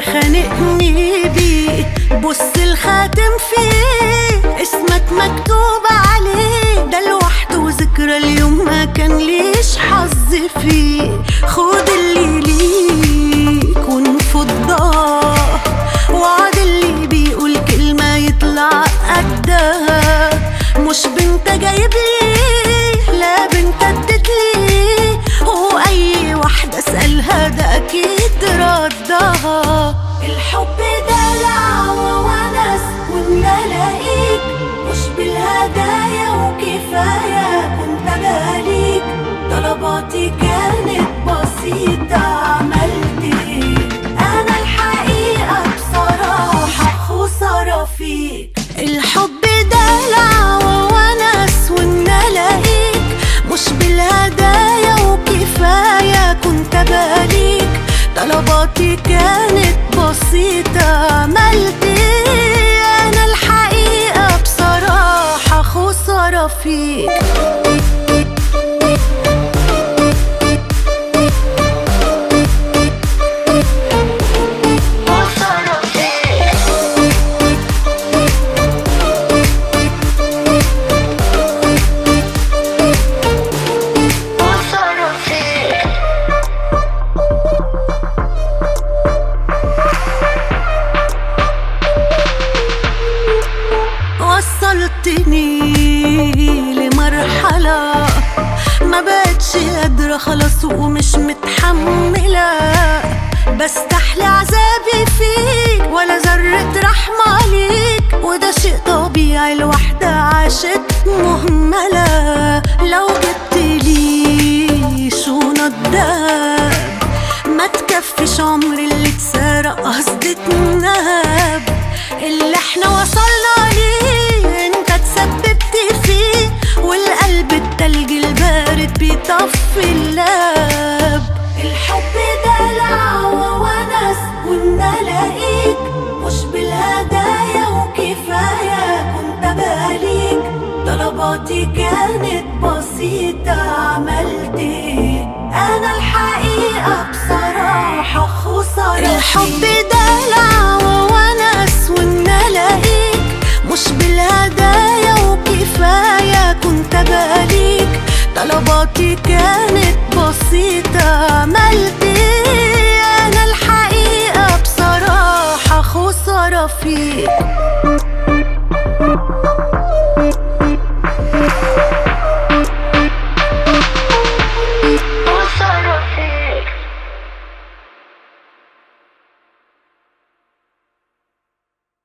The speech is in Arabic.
خانقني بيه. بص الخاتم فيه اسمك مكتوب عليه، ده لوحده ذكرى اليوم ما كان ليش حظ فيه. خد اللي ليك ونفضاه، وعد اللي بيقول كلمة يطلع قدها. مش بنت جايب لي، لا بنت ادت لي، واي واحدة اسألها ده اكيد ردها. الحب دلع وونس وان الاقيك، مش بالهدايا وكفاية كنت باليك. طلباتي كانت بسيطة عملت ايه؟ انا الحقيقة بصراحة خسارة فيك. الحب دلع وونس وان الاقيك، مش بالهدايا وكفاية كنت باليك. طلباتي كانت بسيطة عملت ايه؟ انا الحقيقة بصراحة خسارة فيك. وصلتني لمرحلة ما بقتش قادرة خلاص ومش متحملة. بستحلي عذابي فيك ولا ذرة رحمة عليك، وده شيء طبيعي الواحدة عاشت مهملة. لو جبتلي شنط دهب ما تكفيش عمر اللي اتسرق قصدي اتنهب. اللي احنا وصلنا ليه انت تسببت فيه، والقلب التلج البارد بيطفي اللهب. الحب دلع وونس وان الاقيك، مش بالهدايا وكفاية كنت باليك. طلباتي كانت بسيطة عملت ايه؟ انا الحقيقة بصراحة خسارة. الحب دلع وونس وان الاقيك، مش بالهدايا وكفاية كنت باليك. طلباتي كانت بسيطة عملت